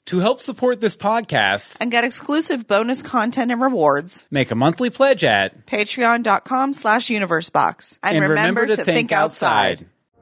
To help support this podcast and get exclusive bonus content and rewards, make a monthly pledge at patreon.com/universebox. And remember to think outside.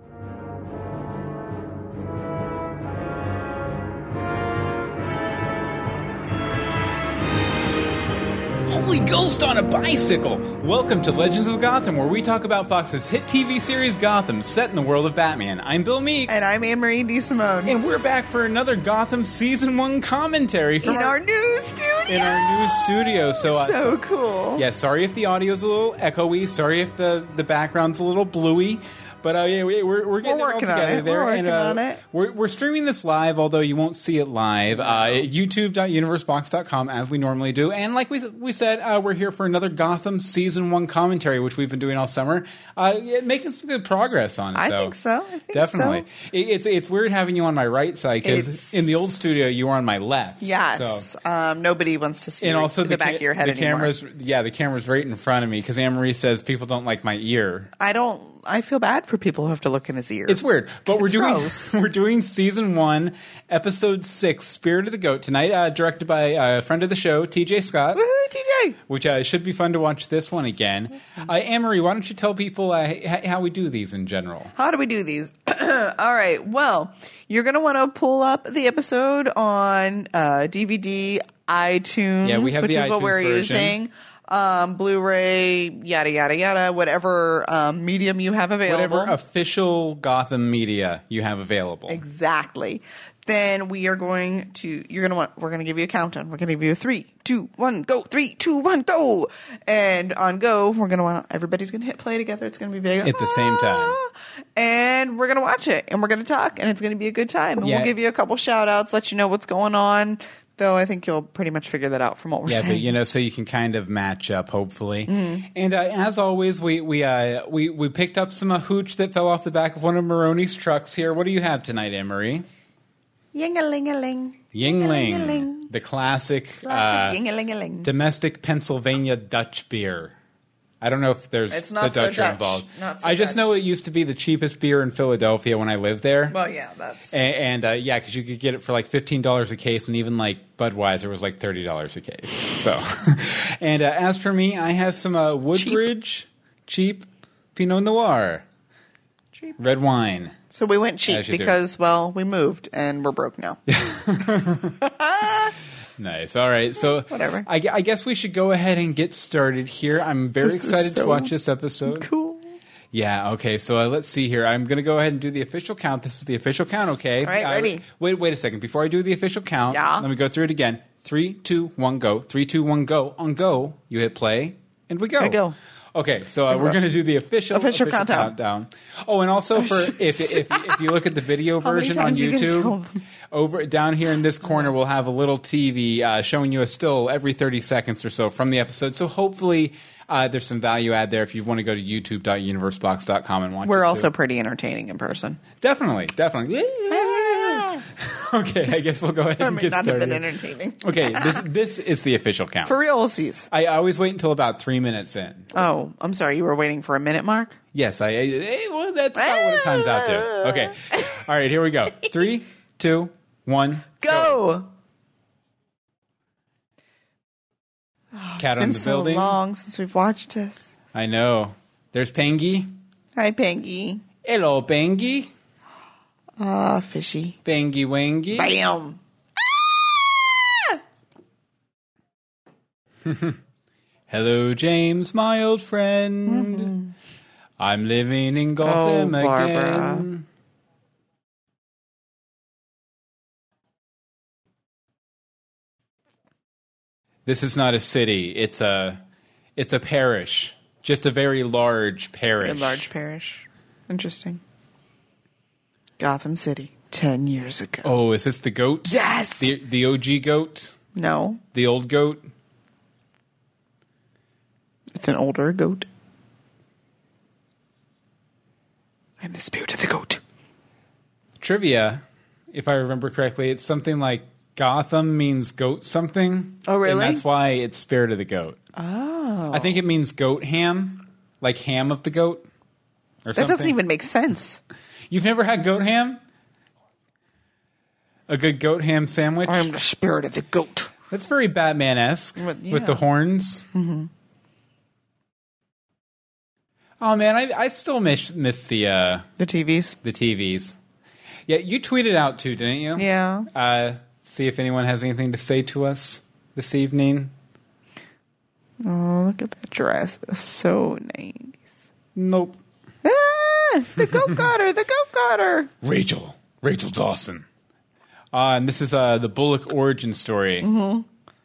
Holy Ghost on a bicycle! Welcome to Legends of Gotham, where we talk about Fox's hit TV series Gotham, set in the world of Batman. I'm Bill Meeks. And I'm Anne-Marie DeSimone. And we're back for another Gotham Season 1 commentary from our new studio! In our new studio. So cool. Yeah, sorry if the audio's a little echoey. Sorry if the background's a little bluey. But yeah, we're getting it all together there. We're working on it. We're streaming this live, although you won't see it live. YouTube.universebox.com, as we normally do. And like we said, we're here for another Gotham Season 1 commentary, which we've been doing all summer. Making some good progress on it, I though. think so. Definitely. It's weird having you on my right side, because in the old studio, you were on my left. Yes. So. Nobody wants to see and also the back of your head anymore. The camera's right in front of me, because Anne-Marie says people don't like my ear. I feel bad for people who have to look in his ear. It's weird, but we're gross. doing Season 1, Episode 6, Spirit of the Goat tonight, directed by a friend of the show, TJ Scott. Woohoo, TJ! Which should be fun to watch this one again. Anne-Marie, why don't you tell people how we do these in general? How do we do these? All right, well, you're going to want to pull up the episode on DVD, iTunes, we have which the is iTunes what we're version. using. Blu-ray, yada, yada, yada, whatever medium you have available. Whatever official Gotham media you have available. Exactly. Then we're going to give you a countdown. We're going to give you a 3, 2, 1, go. 3, 2, 1, go. And on go, everybody's going to hit play together. It's going to be big. At the same time. And we're going to watch it. And we're going to talk. And it's going to be a good time. And we'll give you a couple shout outs, let you know what's going on. Though I think you'll pretty much figure that out from what we're saying. Yeah, but so you can kind of match up, hopefully. Mm. And as always, we picked up some hooch that fell off the back of one of Maroni's trucks here. What do you have tonight, Anne-Marie? Ying-a-ling-a-ling. Yingling, the classic ying-a-ling-a-ling. domestic Pennsylvania Dutch beer. I don't know if there's the Dutch are involved. I just know it used to be the cheapest beer in Philadelphia when I lived there. Well, yeah, that's... And because you could get it for like $15 a case, and even like Budweiser was like $30 a case. So, and as for me, I have some Woodbridge cheap Pinot Noir. Cheap. Red wine. So we went cheap because, we moved and we're broke now. Nice. All right. So whatever. I guess we should go ahead and get started here. I'm very excited to watch this episode. Cool. Yeah. Okay. So let's see here. I'm going to go ahead and do the official count. This is the official count. Okay. All right. Ready. Wait a second. Before I do the official count, let me go through it again. 3, 2, 1, go. 3, 2, 1, go. On go, you hit play, and we go. I go. Okay, so we're going to do the official countdown. Oh, and also for if you look at the video version on YouTube, over down here in this corner, we'll have a little TV showing you a still every 30 seconds or so from the episode. So hopefully there's some value add there if you want to go to youtube.universebox.com and watch it. We're also pretty entertaining in person. Definitely. Okay, I guess we'll go ahead and get started. Not have been entertaining. Okay, this is the official count. For realsies. I always wait until about 3 minutes in. Oh, I'm sorry. You were waiting for a minute mark? Yes, that's about what it times out to. Okay. All right, here we go. 3, 2, 1, go! Cat on the building. It's been so long since we've watched this. I know. There's Pengy. Hi, Pengy. Hello, Pengy. Fishy. Bangy wangy. Bam! Ah! Hello, James, my old friend. Mm-hmm. I'm living in Gotham again. This is not a city. It's a parish. Just a very large parish. A large parish. Interesting. Gotham City, 10 years ago. Oh, is this the goat? Yes! The OG goat? No. The old goat? It's an older goat. I'm the spirit of the goat. Trivia, if I remember correctly, it's something like Gotham means goat something. Oh, really? And that's why it's spirit of the goat. Oh. I think it means goat ham, like ham of the goat or something. That doesn't even make sense. You've never had goat ham? A good goat ham sandwich. I am the spirit of the goat. That's very Batman-esque with the horns. Mm-hmm. Oh man, I still miss the TVs. The TVs. Yeah, you tweeted out too, didn't you? Yeah. See if anyone has anything to say to us this evening. Oh, look at that dress. It's so nice. Nope. The goat got her. The goat got her. Rachel Dawson. And this is the Bullock origin story. Mm-hmm.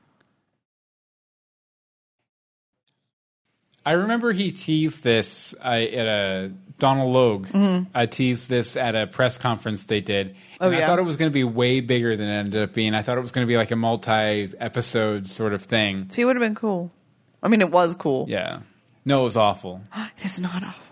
I remember he teased this Donald Logue teased this at a press conference they did. And I thought it was going to be way bigger than it ended up being. I thought it was going to be like a multi-episode sort of thing. See, it would have been cool. I mean, it was cool. Yeah. No, it was awful. It is not awful.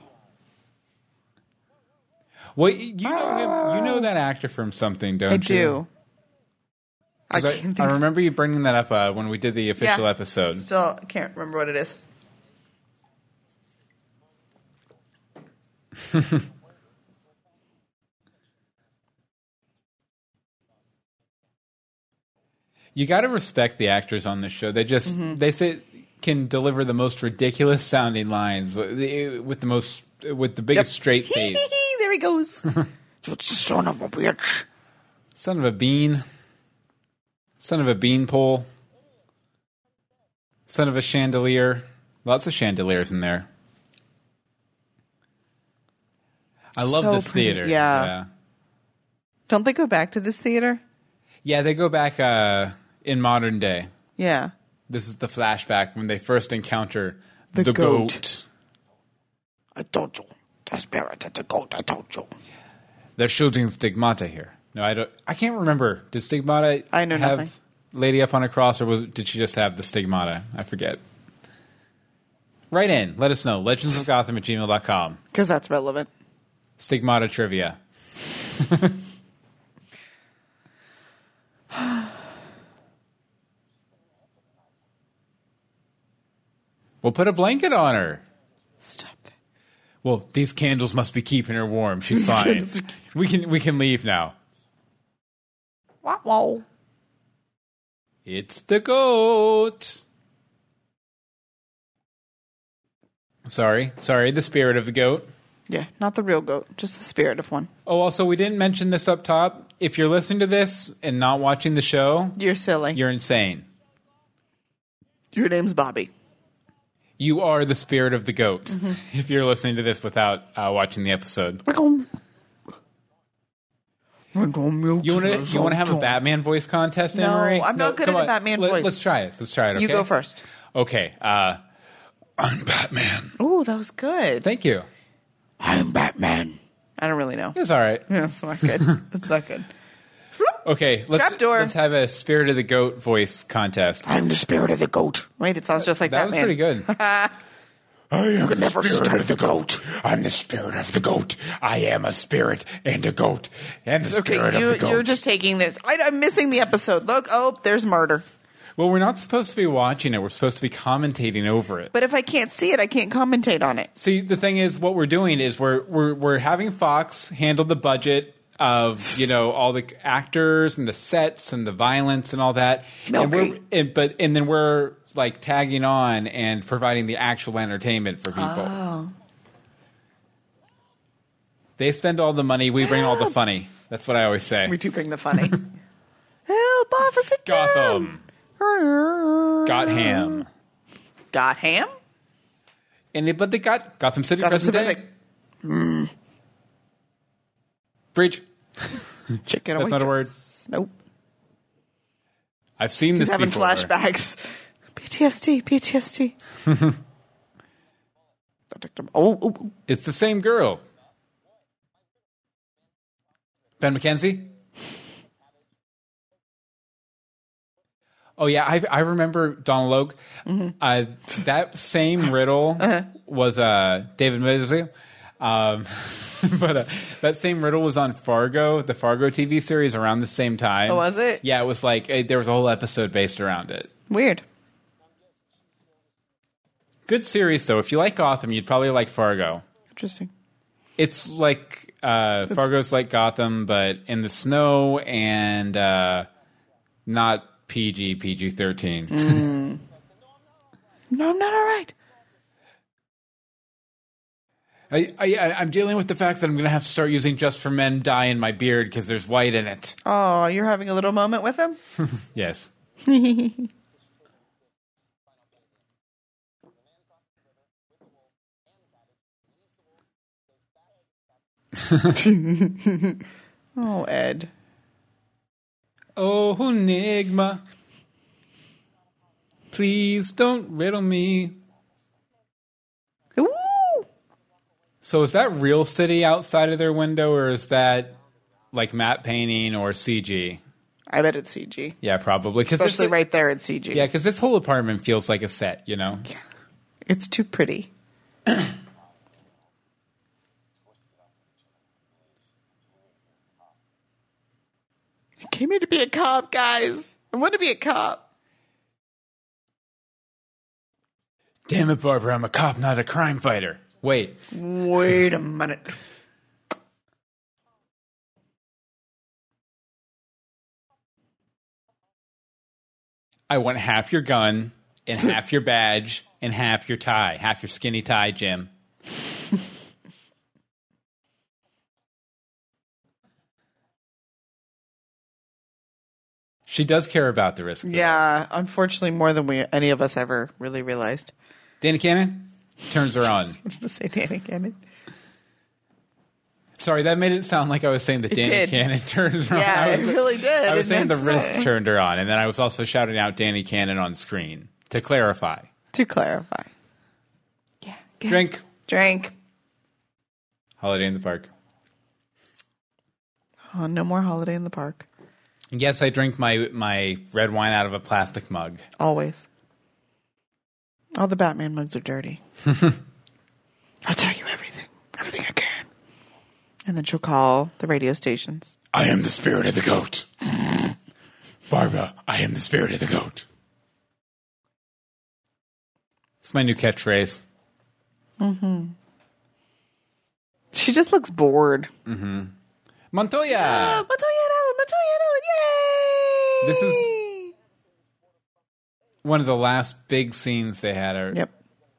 Well, you know him. You know that actor from something, don't you? I do. I remember you bringing that up when we did the official episode. Still, I can't remember what it is. You got to respect the actors on this show. They just they can deliver the most ridiculous sounding lines with the biggest straight face. There he goes. Son of a bitch. Son of a bean. Son of a beanpole. Son of a chandelier. Lots of chandeliers in there. I love this theater. Yeah. Don't they go back to this theater? Yeah, they go back in modern day. Yeah. This is the flashback when they first encounter the goat. I told you. The spirit of the goat, I told you. They're shooting Stigmata here. No, I can't remember. Did Stigmata have nothing. Lady up on a cross, or did she just have the Stigmata? I forget. Write in. Let us know. legendsofgotham@gmail.com. Because that's relevant. Stigmata trivia. We'll put a blanket on her. Stop that. Well, these candles must be keeping her warm. She's fine. We can leave now. Wow. It's the goat. Sorry, the spirit of the goat. Yeah, not the real goat, just the spirit of one. Oh, also, we didn't mention this up top. If you're listening to this and not watching the show, you're silly. You're insane. Your name's Bobby. You are the spirit of the goat. If you're listening to this without watching the episode. You want to have a Batman voice contest, Anne-Marie? No, I'm not good at a Batman voice. Let's try it. Okay? You go first. Okay. I'm Batman. Oh, that was good. Thank you. I'm Batman. I don't really know. It's all right. Yeah, it's not good. It's not good. Okay, let's have a Spirit of the Goat voice contest. I'm the Spirit of the Goat. Wait, it sounds just like that. That was pretty good. I am the spirit of the goat. I'm the spirit of the goat. I am a spirit and a goat. And the spirit of the goat. You're just taking this. I'm missing the episode. Look, there's murder. Well, we're not supposed to be watching it. We're supposed to be commentating over it. But if I can't see it, I can't commentate on it. See, the thing is, what we're doing is we're having Fox handle the budget of all the actors and the sets and the violence and all that. Milky. And then we're like tagging on and providing the actual entertainment for people. Oh. They spend all the money, we bring all the funny. That's what I always say. We do bring the funny. Help, Officer Gotham. Got ham. Got ham? But they got Gotham City present day. Bridge. Chicken. That's not a word. Nope. I've seen this before. He's having flashbacks. PTSD. Oh. It's the same girl. Ben McKenzie? Oh, yeah, I remember Donald Logue. Mm-hmm. That same riddle was David Mazoia. But that same riddle was on Fargo, the Fargo TV series, around the same time. Oh, was it? Yeah, it was like there was a whole episode based around it. Weird. Good series, though. If you like Gotham, you'd probably like Fargo. Interesting. It's like Fargo's like Gotham, but in the snow and not PG-13. No, I'm not all right. I'm dealing with the fact that I'm going to have to start using Just for Men dye in my beard because there's white in it. Oh, you're having a little moment with him? Yes. Oh, Ed. Oh, Enigma. Please don't riddle me. Ooh. So is that real city outside of their window, or is that like matte painting or CG? I bet it's CG. Yeah, probably. Especially right there it's CG. Yeah, because this whole apartment feels like a set, you know? Yeah. It's too pretty. I came here to be a cop, guys. I want to be a cop. Damn it, Barbara, I'm a cop, not a crime fighter. Wait a minute. I want half your gun and half your badge and half your tie. Half your skinny tie, Jim. She does care about the risk. Yeah, unfortunately, more than any of us ever really realized. Danny Cannon turns her on. I was going to say Danny Cannon. Sorry, that made it sound like I was saying that Danny Cannon turns her on. Yeah, it really did. I was saying the risk turned her on, and then I was also shouting out Danny Cannon on screen to clarify. Yeah. Drink. Holiday in the Park. Oh, no more Holiday in the Park. Yes, I drink my red wine out of a plastic mug. Always. All the Batman mugs are dirty. I'll tell you everything. Everything I can. And then she'll call the radio stations. I am the spirit of the goat. Barbara, I am the spirit of the goat. It's my new catchphrase. Mm-hmm. She just looks bored. Mm-hmm. Montoya! Montoya and Ellen, yay! This is one of the last big scenes they had. Yep.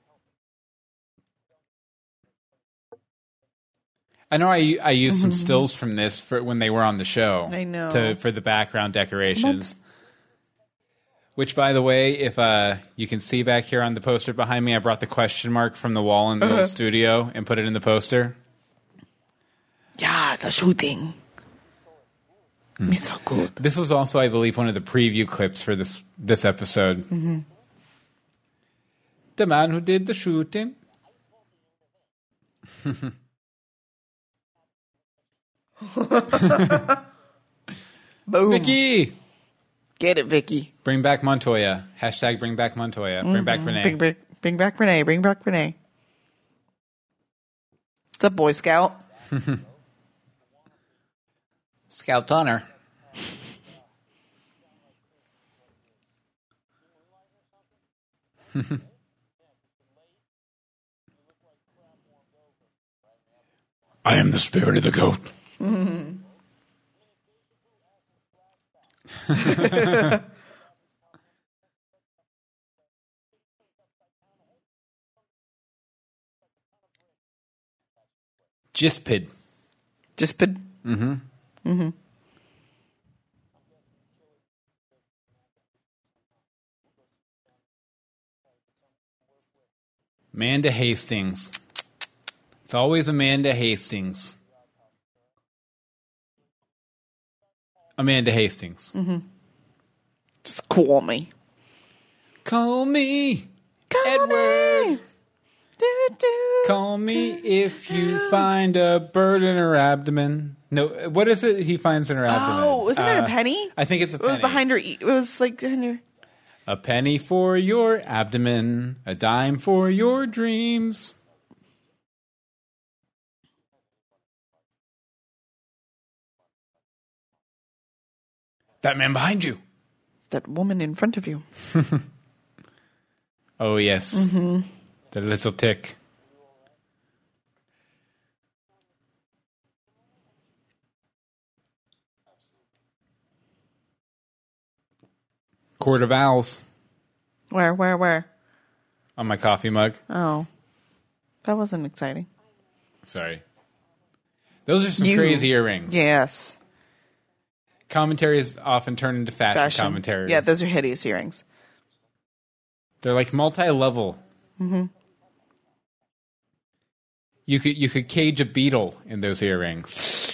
I know I used some stills from this for when they were on the show. I know. For the background decorations. Which, by the way, if you can see back here on the poster behind me, I brought the question mark from the wall in the little studio and put it in the poster. Yeah, the shooting. It's so good. This was also, I believe, one of the preview clips for this episode. Mm-hmm. The man who did the shooting. Boom. Vicky! Get it, Vicky. Bring back Montoya. Hashtag bring back Montoya. Bring back Renee. Bring back Renee. Bring back Renee. What's up, Boy Scout? Scout Donner. I am the spirit of the goat. Mm-hmm. Jispid. Mm-hmm. Mm-hmm. Amanda Hastings. It's always Amanda Hastings. Amanda Hastings. Mm-hmm. Just call me. Call me. Edward. Me. Call me if you find a bird in her abdomen. No, what is it he finds in her abdomen? Oh, wasn't it a penny? I think it's a penny. It was behind her. It was like behind her. A penny for your abdomen, a dime for your dreams. That man behind you. That woman in front of you. Oh, yes. Mm-hmm. The little tick. Court of Owls. Where? On my coffee mug. Oh. That wasn't exciting. Sorry. Those are some crazy earrings. Yes. Commentaries often turn into fashion commentaries. Yeah, those are hideous earrings. They're like multi-level. Mm-hmm. You could cage a beetle in those earrings.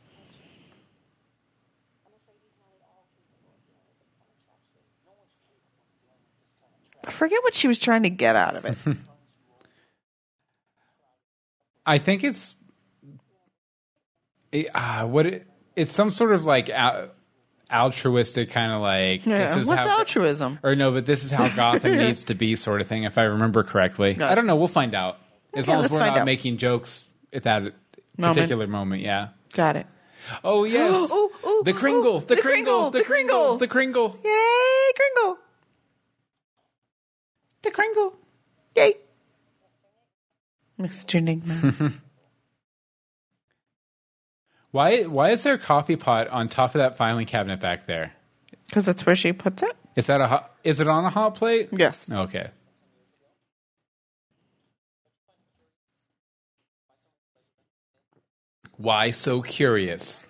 I forget what she was trying to get out of it. I think it's some sort of like altruistic kind of like. Yeah. This is What's altruism? Or no, but this is how Gotham needs to be, sort of thing. If I remember correctly, I don't know. We'll find out. As long as we're not making jokes at that particular moment. Yeah, got it. Oh yes, the Kringle, the Kringle. Yay, Kringle! The Kringle. Yay, Mr. Nigma. Why is there a coffee pot on top of that filing cabinet back there? Because that's where she puts it. Is it on a hot plate? Yes. Okay. Why so curious?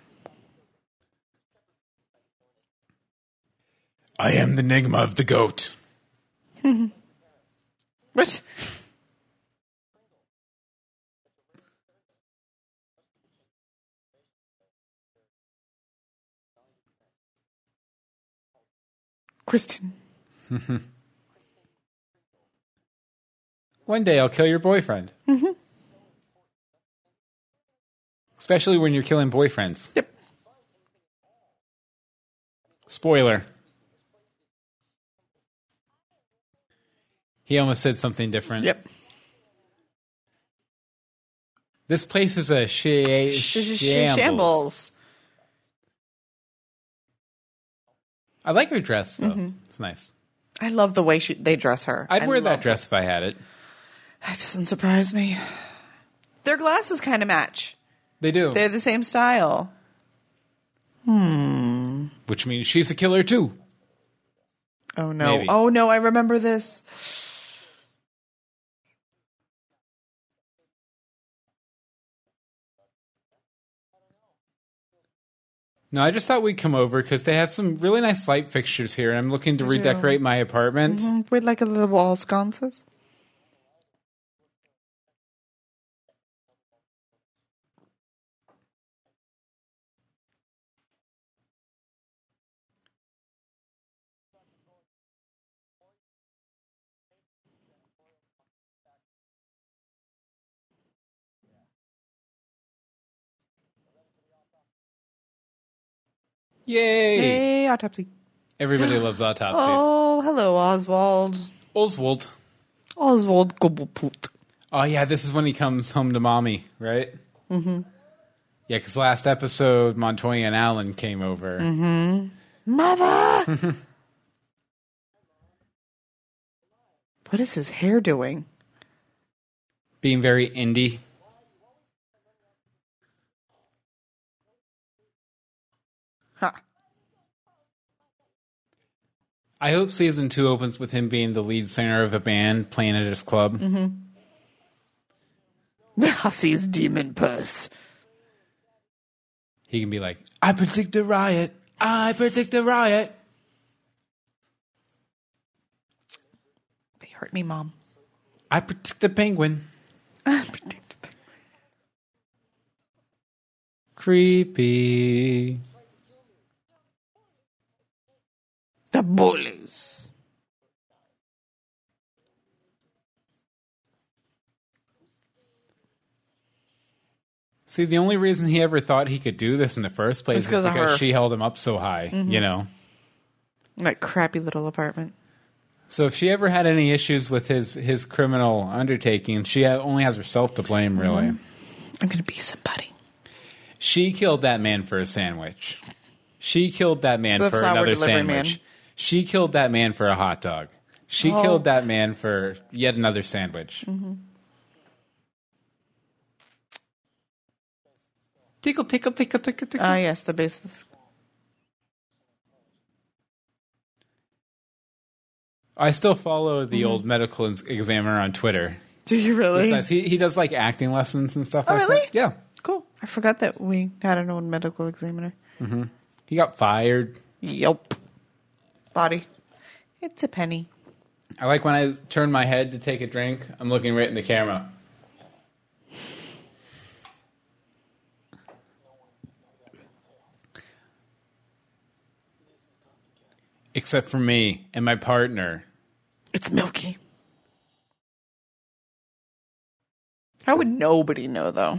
I am the Nigma of the goat. What? Kristen. One day I'll kill your boyfriend. Mm-hmm. Especially when you're killing boyfriends. Yep. Spoiler. He almost said something different. Yep. This place is a shambles. I like her dress, though. Mm-hmm. It's nice. I love the way they dress her. I'd wear that dress if I had it. That doesn't surprise me. Their glasses kind of match. They do. They're the same style. Which means she's a killer, too. Oh, no. Maybe. Oh, no. I remember this. No, I just thought we'd come over because they have some really nice light fixtures here, and I'm looking to redecorate my apartment. Mm-hmm. We'd like the wall sconces. Yay! Yay, autopsy. Everybody loves autopsies. Oh, hello, Oswald. Oswald Gobbleput. Oh, yeah, this is when he comes home to mommy, right? Mm-hmm. Yeah, because last episode, Montoya and Alan came over. Mm-hmm. Mother! What is his hair doing? Being very indie. Huh. I hope season 2 opens with him being the lead singer of a band playing at his club. Mm-hmm. The Hussey's demon purse. He can be like, I predict a riot. I predict a riot. They hurt me, Mom. I predict the penguin. I predict the penguin. Creepy. The bullies. See, the only reason he ever thought he could do this in the first place is because she held him up so high, you know? That crappy little apartment. So if she ever had any issues with his criminal undertaking, she only has herself to blame, really. I'm going to be somebody. She killed that man for a sandwich. She killed that man for another sandwich. She killed that man for a hot dog. She killed that man for yet another sandwich. Mm-hmm. Tickle, tickle, tickle, tickle, tickle. Ah, yes, the basis. I still follow the old medical examiner on Twitter. Do you really? He does like acting lessons and stuff like really? that. Yeah. Cool. I forgot that we had an old medical examiner. Mm-hmm. He got fired. Yep. Body. It's a penny. I like when I turn my head to take a drink, I'm looking right in the camera. Except for me and my partner. It's Milky. How would nobody know, though?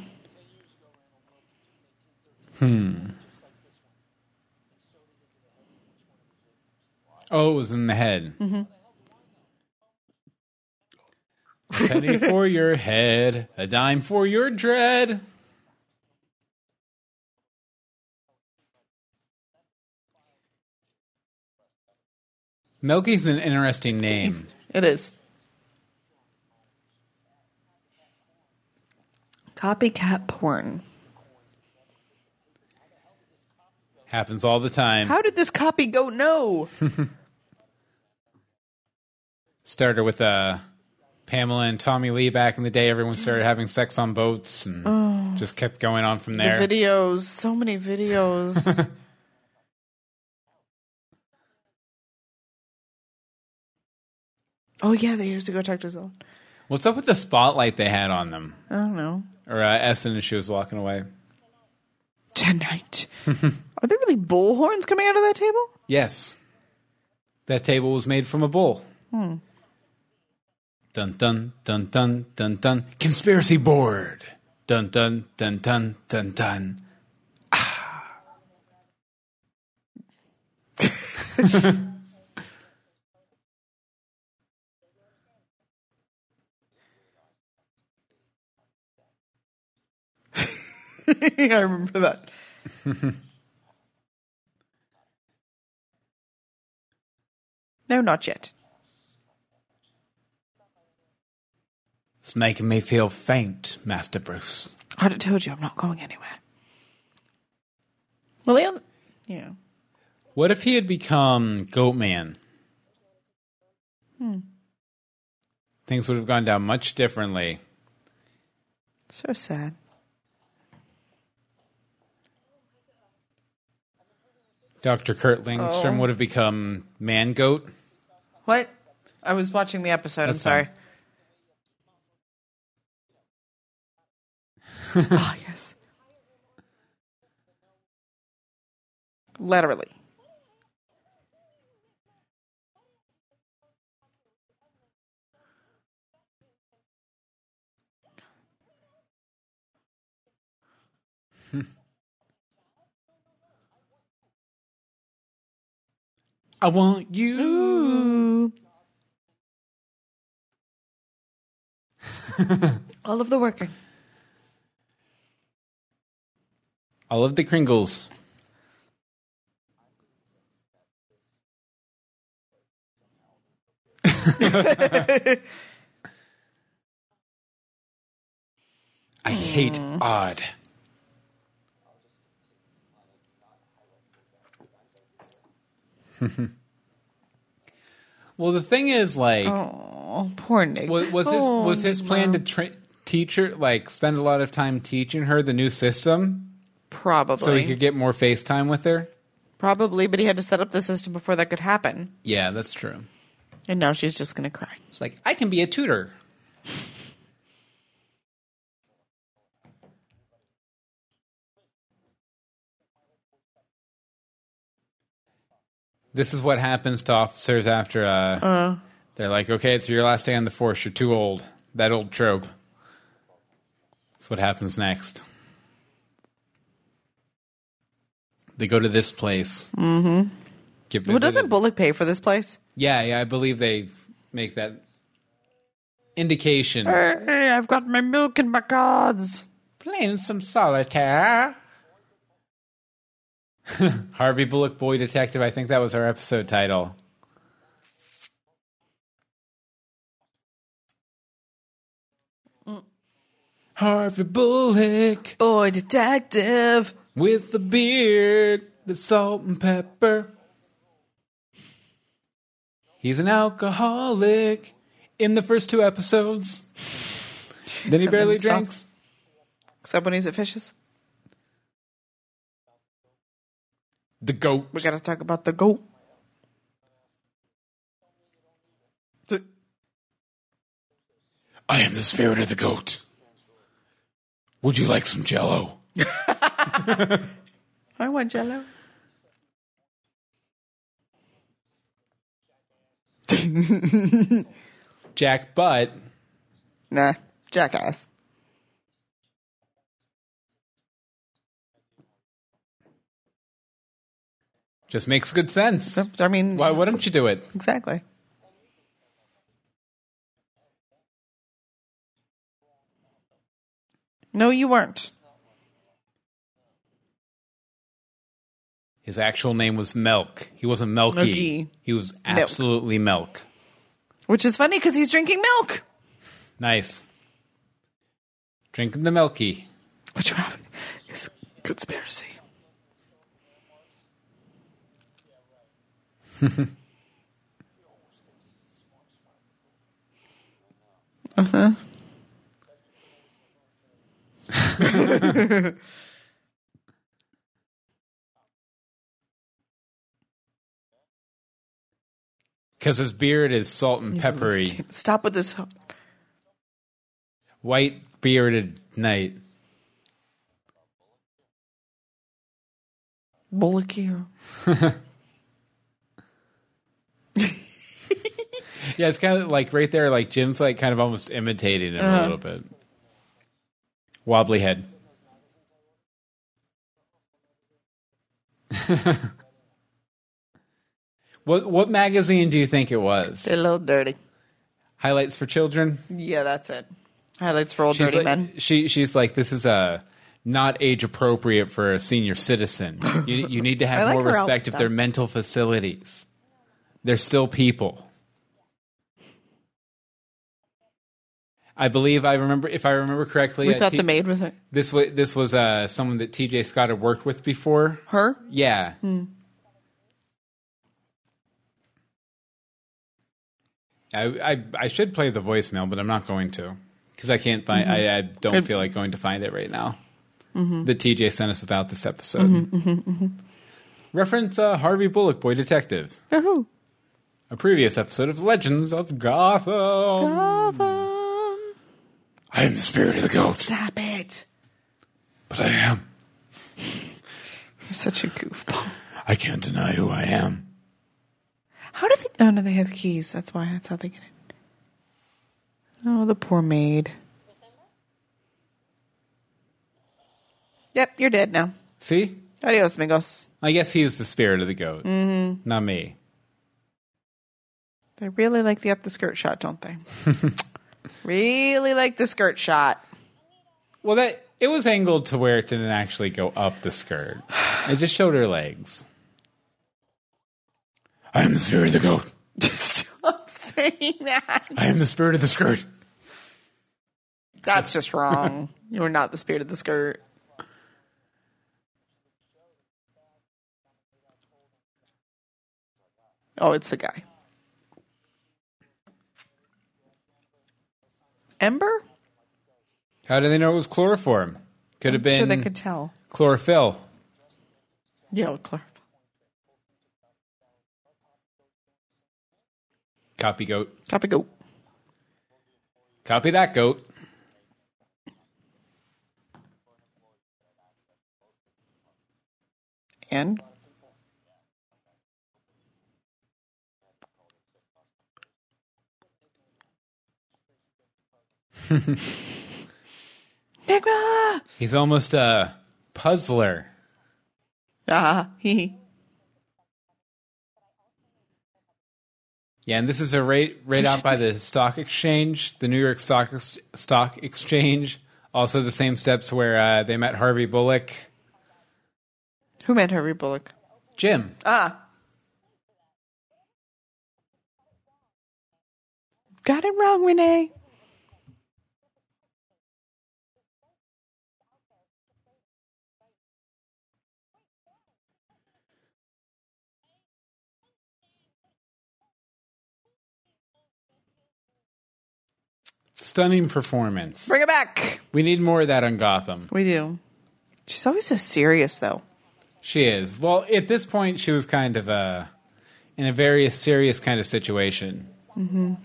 Oh, it was in the head. Mm-hmm. A penny for your head, a dime for your dread. Milky's an interesting name. It is. Copycat porn. Happens all the time. How did this copy goat know? Started with Pamela and Tommy Lee back in the day. Everyone started having sex on boats and just kept going on from there. The videos. So many videos. Oh, yeah, they used to go talk to Zone. What's up with the spotlight they had on them? I don't know. Or Essen as she was walking away. Tonight. Are there really bull horns coming out of that table? Yes. That table was made from a bull. Dun, dun, dun, dun, dun, dun. Conspiracy board. Dun, dun, dun, dun, dun, dun. Ah. I remember that. No, not yet. It's making me feel faint, Master Bruce. I already told you I'm not going anywhere. Well, yeah. What if he had become Goatman? Things would have gone down much differently. So sad. Dr. Kurt Langstrom would have become Man Goat. What? I was watching the episode. I'm sorry. Oh, yes. Literally. I want you. All of the working. All of the Kringles. I hate odd. Well, the thing is, like, poor Nick. Was his plan to teach her, like, spend a lot of time teaching her the new system? Probably. So he could get more FaceTime with her? Probably, but he had to set up the system before that could happen. Yeah, that's true. And now she's just going to cry. It's like, I can be a tutor. This is what happens to officers after they're like, okay, it's your last day on the force. You're too old. That old trope. That's what happens next. They go to this place. Mm-hmm. Well, doesn't Bullock pay for this place? Yeah, I believe they make that indication. Hey, I've got my milk and my cards. Playing some solitaire. Harvey Bullock, Boy Detective. I think that was our episode title. Harvey Bullock, Boy Detective. With the beard, the salt and pepper. He's an alcoholic in the first 2 episodes. Then he barely drinks. Except when he's at Fishes. The goat. We got to talk about the goat. I am the spirit of the goat. Would you like some Jell-O? I want Jell-O. Jack Butt. Nah, jackass. Just makes good sense. I mean, why wouldn't you do it? Exactly. No, you weren't. His actual name was Milk. He wasn't Milky. He was absolutely Milk. Which is funny because he's drinking milk. Nice. Drinking the Milky. What you have is conspiracy. Uh-huh. Because his beard is salt and peppery. Stop with this. White bearded knight. Bullock here. Yeah, it's kind of like right there, like Jim's like kind of almost imitating him a little bit. Wobbly head. What magazine do you think it was? They're a little dirty. Highlights for Children? Yeah, that's it. Highlights for old dirty men. She's like, this is not age appropriate for a senior citizen. You need to have more respect of their mental facilities. They're still people. I believe if I remember correctly. We thought the maid was it. This was someone that TJ Scott had worked with before. Her? Yeah. I should play the voicemail, but I'm not going to because I can't find. I don't feel like going to find it right now. That TJ sent us about this episode. Reference Harvey Bullock, Boy Detective. Woohoo! A previous episode of Legends of Gotham. I am the spirit of the goat. Stop it. But I am. You're such a goofball. I can't deny who I am. How do they... Oh, no, they have the keys. That's how they get it. Oh, the poor maid. Yep, you're dead now. See? Adios, amigos. I guess he's the spirit of the goat. Not me. They really like the up the skirt shot, don't they? Really like the skirt shot. Well, it was angled to where it didn't actually go up the skirt. It just showed her legs. I am the spirit of the goat. Stop saying that. I am the spirit of the skirt. That's just wrong. You are not the spirit of the skirt. Oh, it's the guy. Ember? How do they know it was chloroform? Could have been. Sure, they could tell. Chlorophyll. Yeah, chlorophyll. Copy goat. Copy goat. Copy that goat. And? Nigma! He's almost a puzzler. He. Yeah, and this is right out by the stock exchange, the New York Stock Exchange. Also the same steps where they met Harvey Bullock. Who met Harvey Bullock? Jim. Got it wrong, Renee. Stunning performance. Bring it back. We need more of that on Gotham. We do. She's always so serious, though. She is. Well, at this point, she was kind of in a very serious kind of situation. Mm-hmm.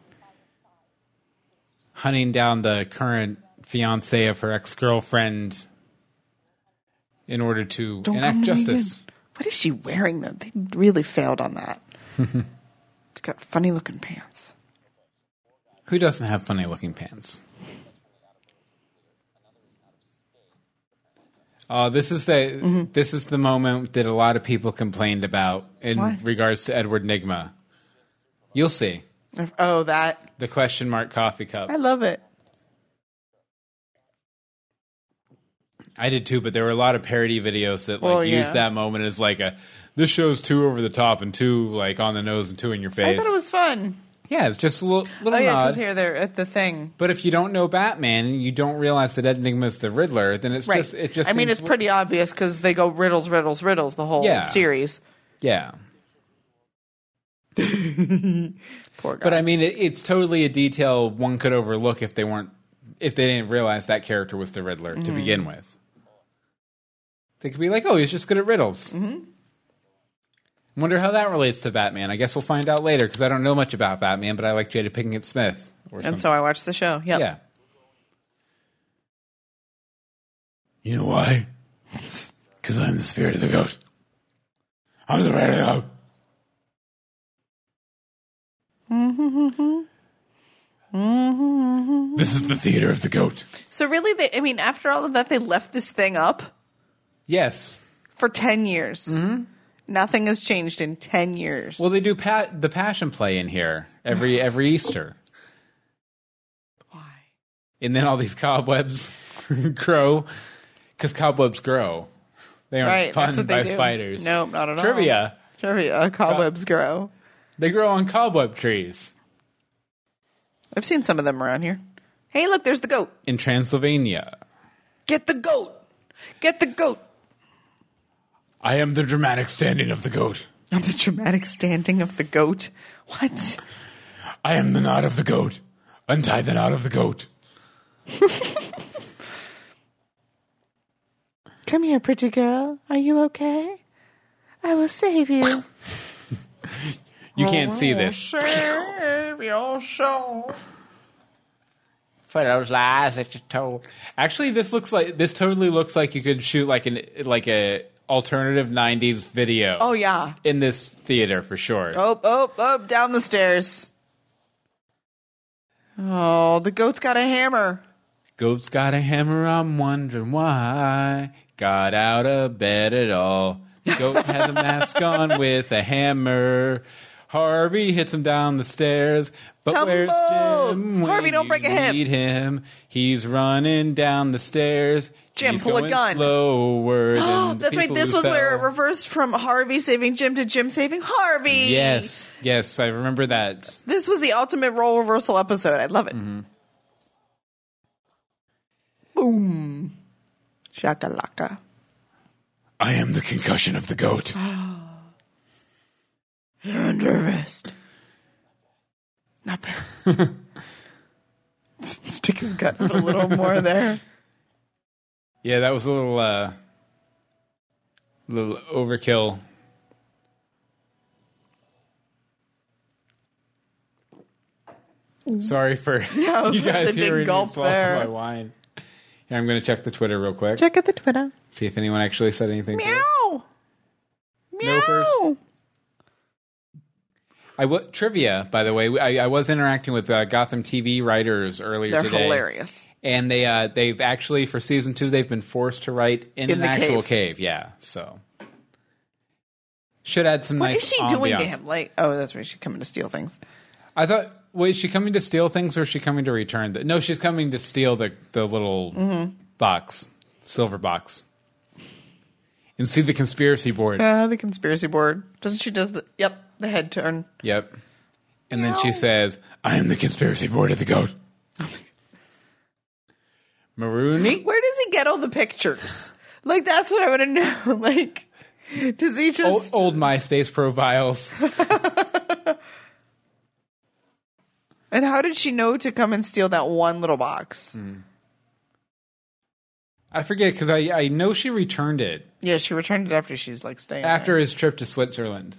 Hunting down the current fiancé of her ex-girlfriend in order to enact justice. What is she wearing, though? They really failed on that. It's got funny-looking pants. Who doesn't have funny-looking pants? This is the moment that a lot of people complained about in regards to Edward Nygma. You'll see. Oh, that. The question mark coffee cup. I love it. I did too, but there were a lot of parody videos that used that moment as like this show's too over the top and too like on the nose and too in your face. I thought it was fun. Yeah, it's just a little nod. Because here they're at the thing. But if you don't know Batman and you don't realize that Ed Nygma's the Riddler, then it's just I mean, it's pretty obvious because they go riddles, riddles, riddles the whole series. Yeah. Poor guy. But I mean, it's totally a detail one could overlook if they didn't realize that character was the Riddler to begin with. They could be like, oh, he's just good at riddles. Mm-hmm. Wonder how that relates to Batman. I guess we'll find out later because I don't know much about Batman, but I like Jada Pinkett Smith. So I watched the show. Yep. Yeah. You know why? Because I'm the spirit of the goat. I'm the red of the goat. This is the theater of the goat. So really, after all of that, they left this thing up? Yes. For 10 years. Mm-hmm. Nothing has changed in 10 years. Well, they do the Passion Play in here every Easter. Why? And then all these cobwebs grow. Because cobwebs grow. They aren't spun by spiders. Nope, not at all. Trivia. Cobwebs grow. They grow on cobweb trees. I've seen some of them around here. Hey, look, there's the goat. In Transylvania. Get the goat. Get the goat. I am the dramatic standing of the goat. I'm the dramatic standing of the goat? What? I am the knot of the goat. Untie the knot of the goat. Come here, pretty girl. Are you okay? I will save you. You can't see this. Save your soul. For those lies that you told. Actually, this totally looks like you could shoot like a alternative 90s video. Oh, yeah. In this theater, for sure. Oh, down the stairs. Oh, the goat's got a hammer. Goat's got a hammer, I'm wondering why. Got out of bed at all. The goat has a mask on with a hammer. Harvey hits him down the stairs. But Tumble! Where's Jim? Harvey, don't break a hip. Need him. He's running down the stairs. Jim, He's pull a gun. Slower than that's right. This was where it reversed from Harvey saving Jim to Jim saving Harvey. Yes, I remember that. This was the ultimate role reversal episode. I love it. Mm-hmm. Boom. Shakalaka. I am the concussion of the goat. You're under arrest. Not bad. Stick his gun out a little more there. Yeah, that was a little overkill. Sorry for you guys hearing me swallow my wine. Here, I'm going to check the Twitter real quick. Check out the Twitter. See if anyone actually said anything. Meow. Meow. Trivia, by the way. I was interacting with Gotham TV writers earlier today. They're hilarious. And they've actually, for season 2, they've been forced to write in an actual cave. Yeah, so. Should add some nice ambiance. What is she doing to him? That's right. She's coming to steal things. I thought, is she coming to steal things or is she coming to return them? No, she's coming to steal the little box, silver box. And see the conspiracy board. The conspiracy board. Doesn't she the head turn. Yep. And then she says, I am the conspiracy board of the goat. Marooney? Where does he get all the pictures? That's what I want to know. Does he just... Old MySpace profiles. And how did she know to come and steal that one little box? I forget, because I know she returned it. Yeah, she returned it after she's like staying After there. his trip to Switzerland.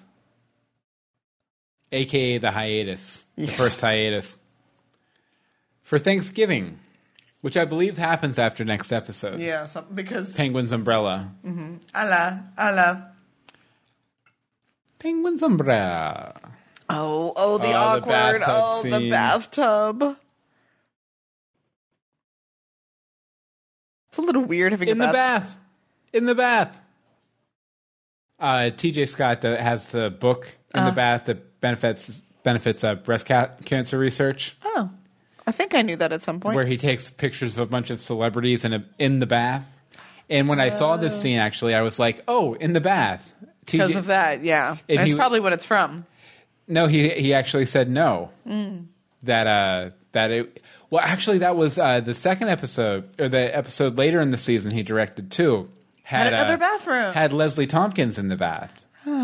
AKA the hiatus. Yes. The first hiatus. For Thanksgiving. Which I believe happens after next episode. Yeah, because... Penguin's umbrella. Mm-hmm. Allah. Penguin's umbrella. Oh, the awkward. The bathtub. It's a little weird having In the bath. TJ Scott has the book in the bath that benefits breast cancer research. Oh. I think I knew that at some point. Where he takes pictures of a bunch of celebrities in the bath. And when I saw this scene, actually, I was like, oh, in the bath. Because of that, yeah. That's probably what it's from. No, he actually said no. That it... Well, actually, that was the second episode, or the episode later in the season he directed, too. Had another bathroom. Had Leslie Tompkins in the bath.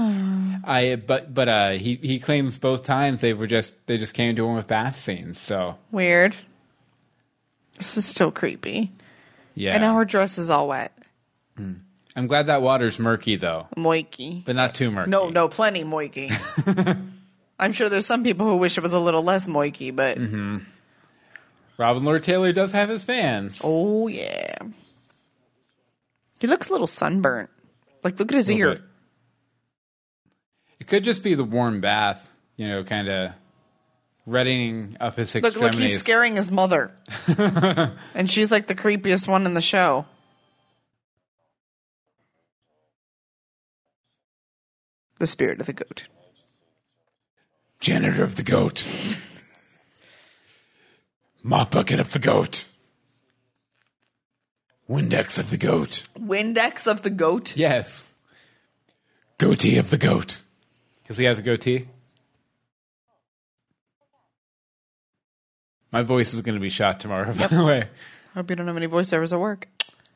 But he claims both times they just came to him with bath scenes. So weird. This is still creepy. Yeah, and now her dress is all wet. I'm glad that water's murky though. Moiky, but not too murky. No, plenty moiky. I'm sure there's some people who wish it was a little less moiky, but Robin Lord Taylor does have his fans. Oh yeah, he looks a little sunburnt. Like look at his ear. Bit. It could just be the warm bath, kind of reddening up his extremities. Look, he's scaring his mother. And she's like the creepiest one in the show. The spirit of the goat. Janitor of the goat. Mop bucket of the goat. Windex of the goat. Windex of the goat? Yes. Goatee of the goat. Because he has a goatee? My voice is going to be shot tomorrow, by the way. Hope you don't have any voiceovers at work.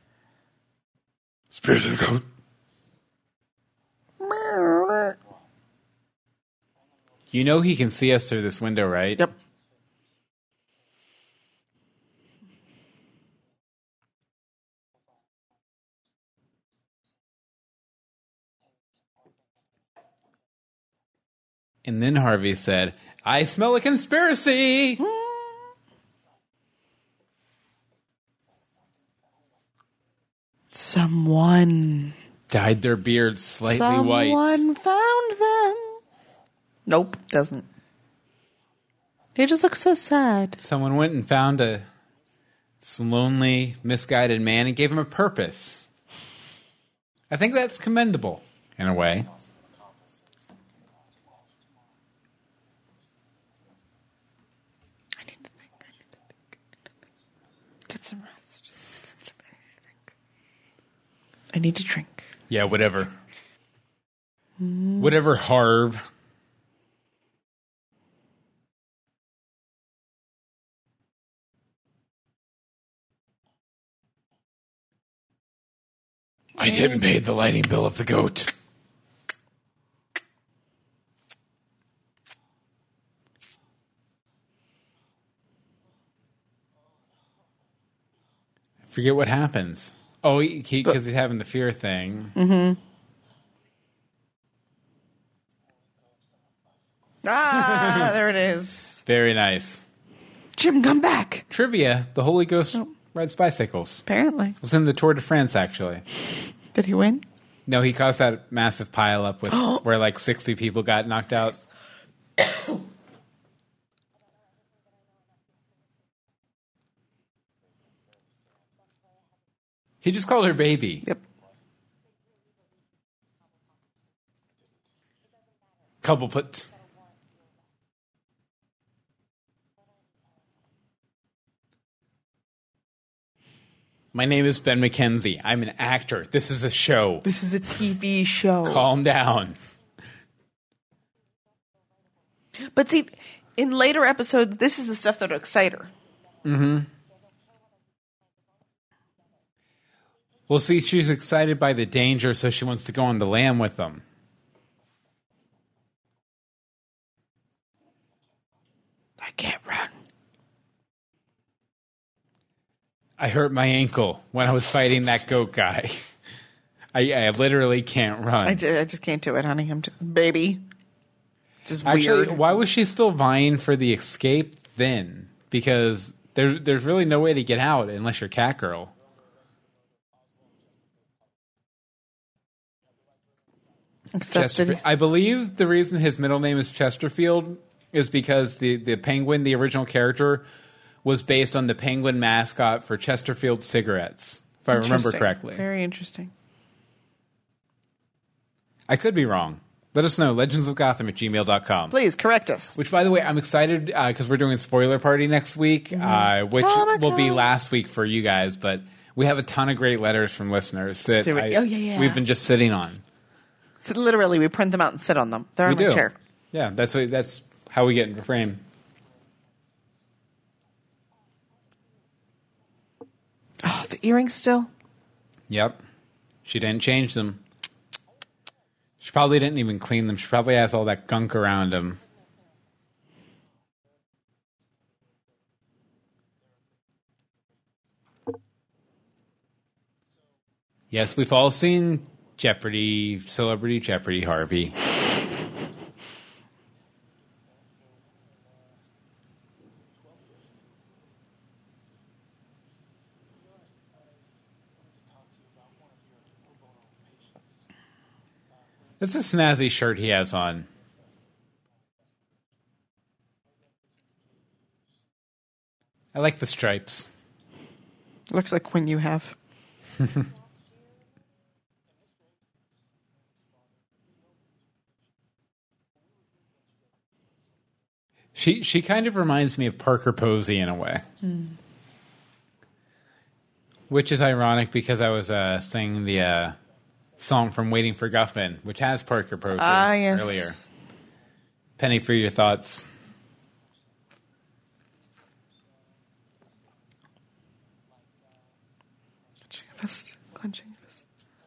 Spirit of the goat. You know he can see us through this window, right? Yep. And then Harvey said, I smell a conspiracy. Someone dyed their beards slightly white. Someone found them. Nope, doesn't. He just looks so sad. Someone went and found this lonely, misguided man and gave him a purpose. I think that's commendable, in a way. Get some rest. I need to drink. Yeah, whatever. Whatever, Harv. I didn't pay the lighting bill of the goat. Forget what happens. Oh, because he's having the fear thing. Mm-hmm. There it is. Very nice. Jim, come back. Trivia, the Holy Ghost rides bicycles. Apparently. It was in the Tour de France, actually. Did he win? No, he caused that massive pile up with where like 60 people got knocked out. He just called her baby. Yep. Couple put. My name is Ben McKenzie. I'm an actor. This is a show. This is a TV show. Calm down. But see, in later episodes, this is the stuff that'll excite her. Mm-hmm. Well, see, she's excited by the danger, so she wants to go on the lam with them. I can't run. I hurt my ankle when I was fighting that goat guy. I literally can't run. I just can't do it, honey. I'm just, baby. Just Actually, weird. why was she still vying for the escape then? Because there's really no way to get out unless you're Catgirl. I believe the reason his middle name is Chesterfield is because the penguin, the original character, was based on the penguin mascot for Chesterfield cigarettes, if I remember correctly. Very interesting. I could be wrong. Let us know, legendsofgotham@gmail.com. Please, correct us. Which, by the way, I'm excited because we're doing a spoiler party next week, which will be last week for you guys, but we have a ton of great letters from listeners that we've been just sitting on. So literally, we print them out and sit on them. They're on my chair. Yeah, that's how we get into frame. Oh, the earrings still? Yep. She didn't change them. She probably didn't even clean them. She probably has all that gunk around them. Yes, we've all seen Jeopardy, Celebrity Jeopardy, Harvey. That's a snazzy shirt he has on. I like the stripes. Looks like Quinn you have. She kind of reminds me of Parker Posey in a way. Which is ironic because I was singing the song from Waiting for Guffman, which has Parker Posey earlier. Penny, for your thoughts. Clenching fist.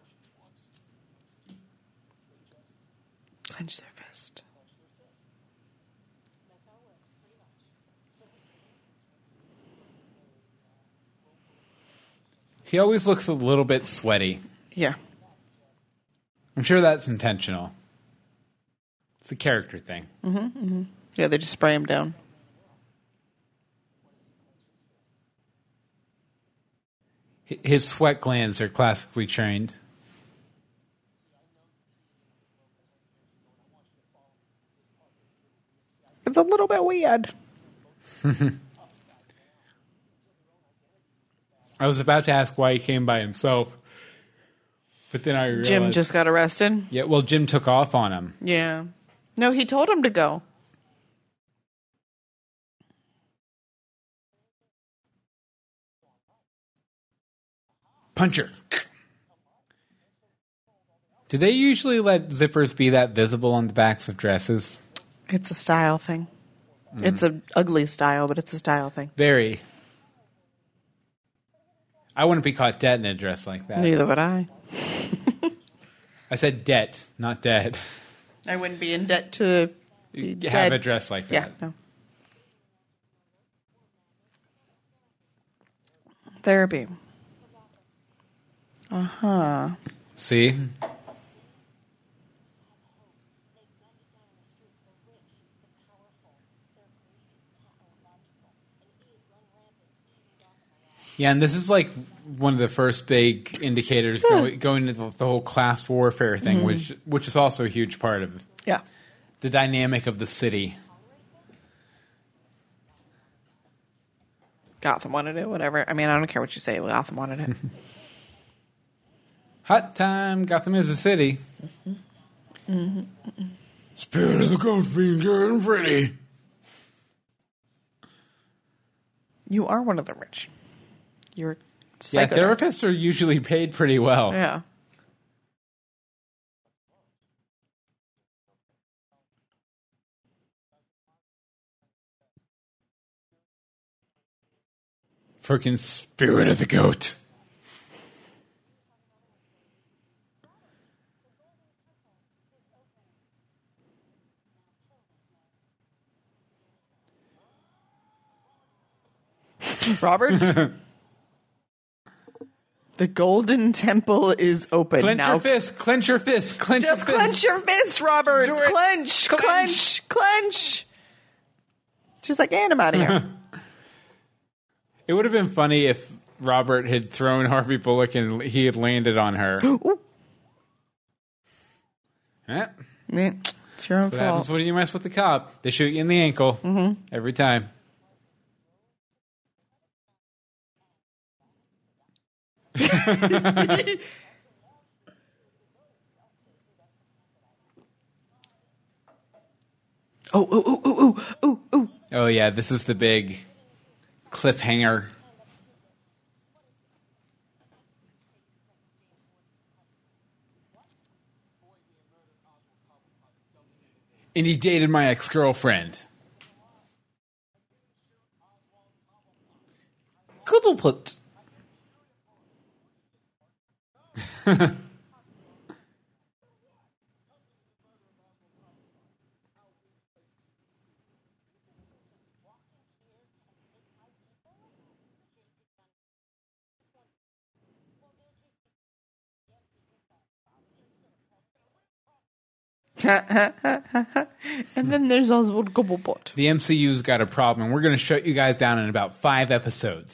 Clench their fist. He always looks a little bit sweaty. Yeah. I'm sure that's intentional. It's a character thing. Yeah, they just spray him down. His sweat glands are classically trained. It's a little bit weird. I was about to ask why he came by himself, but then I realized... Jim just got arrested? Yeah, well, Jim took off on him. Yeah. No, he told him to go. Puncher. Do they usually let zippers be that visible on the backs of dresses? It's a style thing. It's an ugly style, but it's a style thing. Very. I wouldn't be caught dead in a dress like that. Neither would I. I said debt, not dead. I wouldn't be in debt to have a dress like that. Yeah, no. Therapy. Uh-huh. See? Yeah, and this is like one of the first big indicators going into the whole class warfare thing, which is also a huge part of the dynamic of the city. Gotham wanted it, whatever. I mean, I don't care what you say. Gotham wanted it. Hot time. Gotham is a city. Spirit of the goat being good and pretty. You are one of the rich. You're therapists are usually paid pretty well. Yeah. Freaking spirit of the goat. Robert? The Golden Temple is open. Clench your fist. Clench your fist. Clench your fist. Just clench your fist, Robert. Clench. She's like, and I'm out of here. It would have been funny if Robert had thrown Harvey Bullock and he had landed on her. It's your own fault. What happens when you mess with the cop? They shoot you in the ankle every time. Oh yeah, this is the big cliffhanger. And he dated my ex-girlfriend. Cobbleput. And then there's Oswald Cobblepot. The MCU's got a problem, and we're going to shut you guys down in about 5 episodes.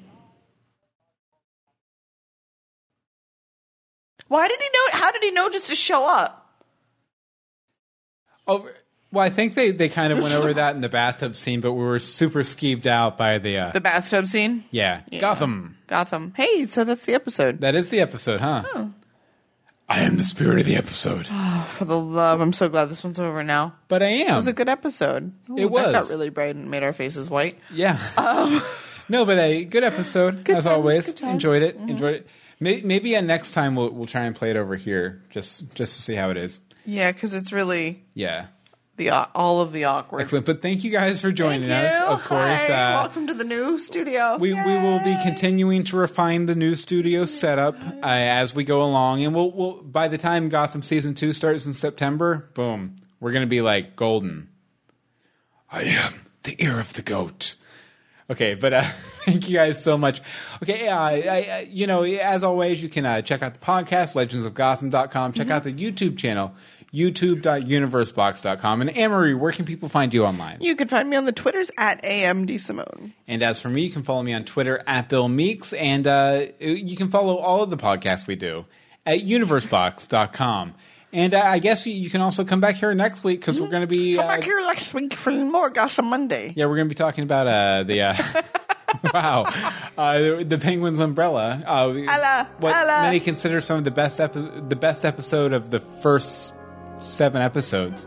Why did he know? How did he know just to show up? Oh, well, I think they kind of went over that in the bathtub scene, but we were super skeeved out by the bathtub scene. Yeah, Gotham. Hey, so that's the episode. That is the episode, huh? Oh. I am the spirit of the episode. Oh, for the love, I'm so glad this one's over now. But I am. It was a good episode. It was. That got really bright and made our faces white. Yeah. No, but a good episode, as always. Enjoyed it. Enjoyed it. Maybe next time we'll try and play it over here, just to see how it is. Yeah, because it's really all of the awkward. Excellent. But thank you guys for joining us. Of course, welcome to the new studio. We will be continuing to refine the new studio setup as we go along, and we'll by the time Gotham season 2 starts in September, boom, we're going to be like golden. I am the ear of the goat. Okay, but thank you guys so much. Okay, as always, you can check out the podcast, legendsofgotham.com. Check out the YouTube channel, youtube.universebox.com. And Anne-Marie, where can people find you online? You can find me on the Twitters at AMDSimone. And as for me, you can follow me on Twitter at Bill Meeks. And you can follow all of the podcasts we do at universebox.com. And I guess you can also come back here next week because we're going to be... Come back here next week for more Gotham Monday. Yeah, we're going to be talking about the Penguin's umbrella. Many consider some of the best episode of the first 7 episodes.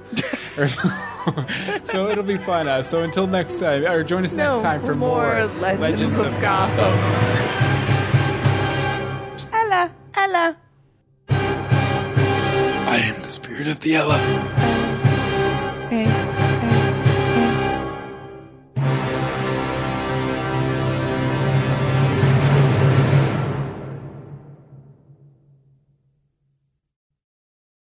So it'll be fun. So until next time, or join us next time for more Legends of Gotham. Ella. I am the spirit of the Ella.